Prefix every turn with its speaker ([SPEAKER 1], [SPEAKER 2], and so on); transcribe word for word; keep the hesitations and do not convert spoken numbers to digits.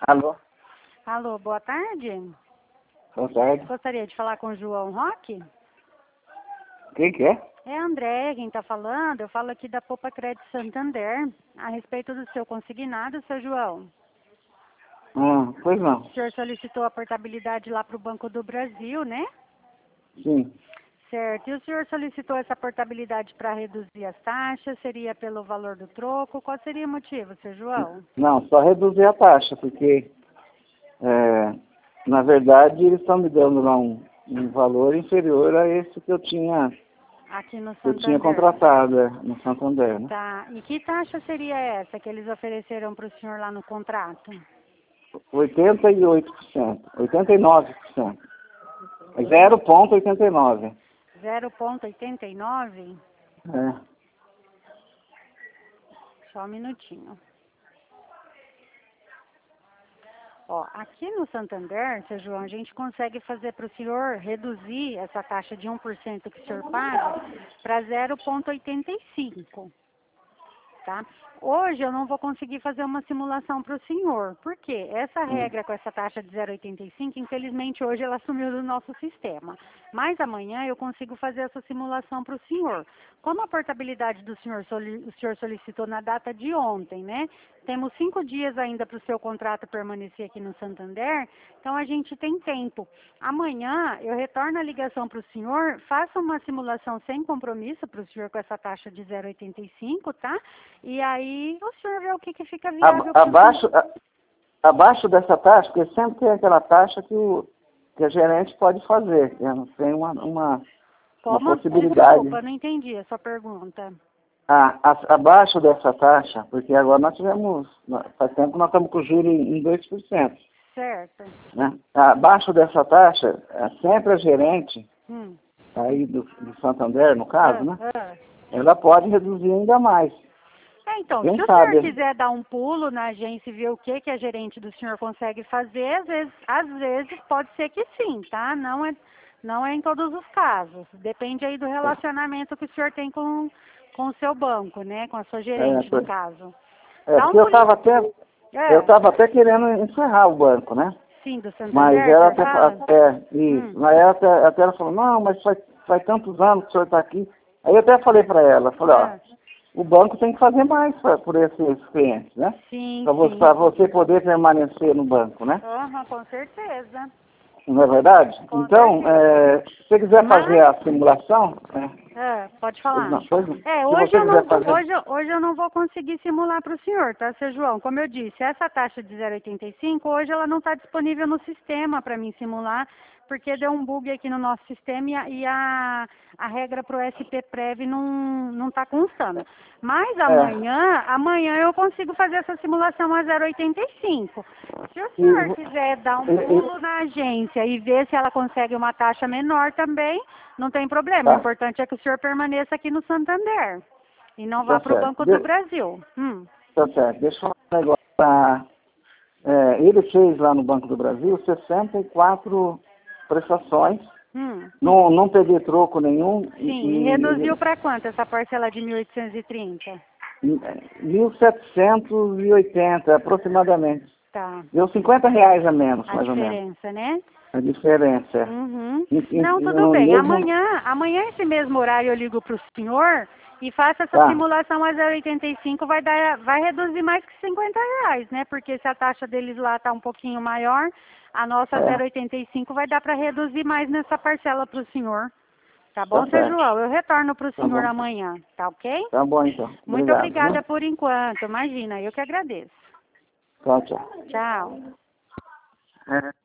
[SPEAKER 1] Alô?
[SPEAKER 2] Alô, boa tarde.
[SPEAKER 1] Boa tarde.
[SPEAKER 2] Gostaria de falar com o João Roque?
[SPEAKER 1] Quem que é?
[SPEAKER 2] É a André quem está falando. Eu falo aqui da Poupa Crédito Santander, a respeito do seu consignado, seu João.
[SPEAKER 1] Ah, pois não.
[SPEAKER 2] O senhor solicitou a portabilidade lá para o Banco do Brasil, né?
[SPEAKER 1] Sim.
[SPEAKER 2] Certo. E o senhor solicitou essa portabilidade para reduzir as taxas? Seria pelo valor do troco? Qual seria o motivo, seu João?
[SPEAKER 1] Não, só reduzir a taxa, porque, é, na verdade, eles estão me dando lá um, um valor inferior a esse que eu tinha,
[SPEAKER 2] Aqui no
[SPEAKER 1] que eu tinha
[SPEAKER 2] Santander.
[SPEAKER 1] contratado é, no Santander, né?
[SPEAKER 2] Tá. E que taxa seria essa que eles ofereceram para o senhor lá no contrato?
[SPEAKER 1] oitenta e oito por cento, oitenta e nove por cento. zero vírgula oitenta e nove.
[SPEAKER 2] zero vírgula oitenta e nove?
[SPEAKER 1] É.
[SPEAKER 2] Só um minutinho. Ó, aqui no Santander, seu João, a gente consegue fazer para o senhor reduzir essa taxa de um por cento que o senhor paga para zero vírgula oitenta e cinco, tá? Hoje eu não vou conseguir fazer uma simulação para o senhor. Por quê? Essa regra com essa taxa de zero vírgula oitenta e cinco, infelizmente hoje ela sumiu do nosso sistema. Mas amanhã eu consigo fazer essa simulação para o senhor. Como a portabilidade do senhor, o senhor solicitou na data de ontem, né? Temos cinco dias ainda para o seu contrato permanecer aqui no Santander, então a gente tem tempo. Amanhã eu retorno a ligação para o senhor, faça uma simulação sem compromisso para o senhor com essa taxa de zero vírgula oitenta e cinco, tá? E aí o senhor vê o que, que fica viável para o
[SPEAKER 1] Abaixo, a, abaixo dessa taxa, porque sempre tem aquela taxa que, o, que a gerente pode fazer, né? Tem uma, uma, uma possibilidade.
[SPEAKER 2] Desculpa, não entendi a sua pergunta.
[SPEAKER 1] Ah, a, abaixo dessa taxa, porque agora nós tivemos, faz tempo que nós estamos com o juro em dois por cento.
[SPEAKER 2] Certo.
[SPEAKER 1] Né? Abaixo dessa taxa, sempre a gerente,
[SPEAKER 2] Hum.
[SPEAKER 1] aí do, do Santander, no caso,
[SPEAKER 2] Ah,
[SPEAKER 1] né?
[SPEAKER 2] ah.
[SPEAKER 1] Ela pode reduzir ainda mais.
[SPEAKER 2] É, então,
[SPEAKER 1] Quem
[SPEAKER 2] se o
[SPEAKER 1] sabe?
[SPEAKER 2] senhor quiser dar um pulo na agência e ver o que, que a gerente do senhor consegue fazer, às vezes, às vezes pode ser que sim, tá? Não é, não é em todos os casos. Depende aí do relacionamento que o senhor tem com, com o seu banco, né? Com a sua gerente,
[SPEAKER 1] É,
[SPEAKER 2] no caso.
[SPEAKER 1] é
[SPEAKER 2] Dá um
[SPEAKER 1] porque eu estava
[SPEAKER 2] pulinho.
[SPEAKER 1] até,
[SPEAKER 2] É,
[SPEAKER 1] eu estava até querendo encerrar o banco, né?
[SPEAKER 2] sim, do
[SPEAKER 1] Mas
[SPEAKER 2] Santander,
[SPEAKER 1] ela
[SPEAKER 2] o senhor
[SPEAKER 1] até,
[SPEAKER 2] fala?
[SPEAKER 1] até, isso,
[SPEAKER 2] Hum.
[SPEAKER 1] mas ela até, até ela falou, não, mas faz, faz tantos anos que o senhor está aqui. Aí eu até falei para ela, falei, ó,
[SPEAKER 2] É.
[SPEAKER 1] o banco tem que fazer mais pra, por esses clientes, né?
[SPEAKER 2] Sim,
[SPEAKER 1] Para você,
[SPEAKER 2] sim.
[SPEAKER 1] pra você poder permanecer no banco, né?
[SPEAKER 2] Aham, com certeza.
[SPEAKER 1] Não é verdade?
[SPEAKER 2] Com
[SPEAKER 1] Então,
[SPEAKER 2] certeza.
[SPEAKER 1] é, se você quiser fazer
[SPEAKER 2] Mas,
[SPEAKER 1] a simulação, é,
[SPEAKER 2] é, pode falar.
[SPEAKER 1] não, pois,
[SPEAKER 2] É,
[SPEAKER 1] se
[SPEAKER 2] hoje
[SPEAKER 1] você
[SPEAKER 2] eu não,
[SPEAKER 1] quiser fazer,
[SPEAKER 2] hoje, hoje eu não vou conseguir simular para o senhor, tá, seu João? Como eu disse, essa taxa de zero vírgula oitenta e cinco, hoje ela não está disponível no sistema para mim simular, porque deu um bug aqui no nosso sistema e a, e a, a regra para o S P Prev não não está constando. Mas amanhã, amanhã eu consigo fazer essa simulação a zero vírgula oitenta e cinco. Se o senhor
[SPEAKER 1] e,
[SPEAKER 2] quiser dar um
[SPEAKER 1] e,
[SPEAKER 2] pulo
[SPEAKER 1] e,
[SPEAKER 2] na agência e ver se ela consegue uma taxa menor também, não tem problema. O
[SPEAKER 1] tá,
[SPEAKER 2] importante é que o senhor permaneça aqui no Santander e não vá
[SPEAKER 1] tá
[SPEAKER 2] para o
[SPEAKER 1] certo,
[SPEAKER 2] Banco do
[SPEAKER 1] De,
[SPEAKER 2] Brasil. Hum.
[SPEAKER 1] tá certo, deixa eu falar um negócio. Tá, é, ele fez lá no Banco do Brasil sessenta e quatro prestações,
[SPEAKER 2] Hum.
[SPEAKER 1] não, não peguei troco nenhum.
[SPEAKER 2] Sim, e
[SPEAKER 1] E,
[SPEAKER 2] reduziu para quanto essa parcela de mil oitocentos e trinta?
[SPEAKER 1] mil setecentos e oitenta aproximadamente.
[SPEAKER 2] Tá.
[SPEAKER 1] Deu cinquenta reais a menos,
[SPEAKER 2] A
[SPEAKER 1] mais ou menos.
[SPEAKER 2] diferença, né?
[SPEAKER 1] A diferença. É.
[SPEAKER 2] Uhum.
[SPEAKER 1] E- e-
[SPEAKER 2] Não,
[SPEAKER 1] e
[SPEAKER 2] tudo
[SPEAKER 1] no
[SPEAKER 2] bem.
[SPEAKER 1] mesmo...
[SPEAKER 2] Amanhã, amanhã esse mesmo horário eu ligo para o senhor e faça essa
[SPEAKER 1] Tá.
[SPEAKER 2] simulação a zero vírgula oitenta e cinco, vai dar, vai reduzir mais que cinquenta reais, né? Porque se a taxa deles lá está um pouquinho maior, a nossa
[SPEAKER 1] É.
[SPEAKER 2] zero vírgula oitenta e cinco vai dar para reduzir mais nessa parcela para o senhor. Tá bom,
[SPEAKER 1] Tá
[SPEAKER 2] seu
[SPEAKER 1] certo.
[SPEAKER 2] João? Eu retorno para o
[SPEAKER 1] Tá
[SPEAKER 2] senhor
[SPEAKER 1] bom.
[SPEAKER 2] amanhã, tá ok?
[SPEAKER 1] Tá bom, então.
[SPEAKER 2] Muito
[SPEAKER 1] Obrigado.
[SPEAKER 2] obrigada
[SPEAKER 1] Viu?
[SPEAKER 2] por enquanto. Imagina, eu que agradeço.
[SPEAKER 1] Tchau, tchau.
[SPEAKER 2] Tchau.
[SPEAKER 1] É.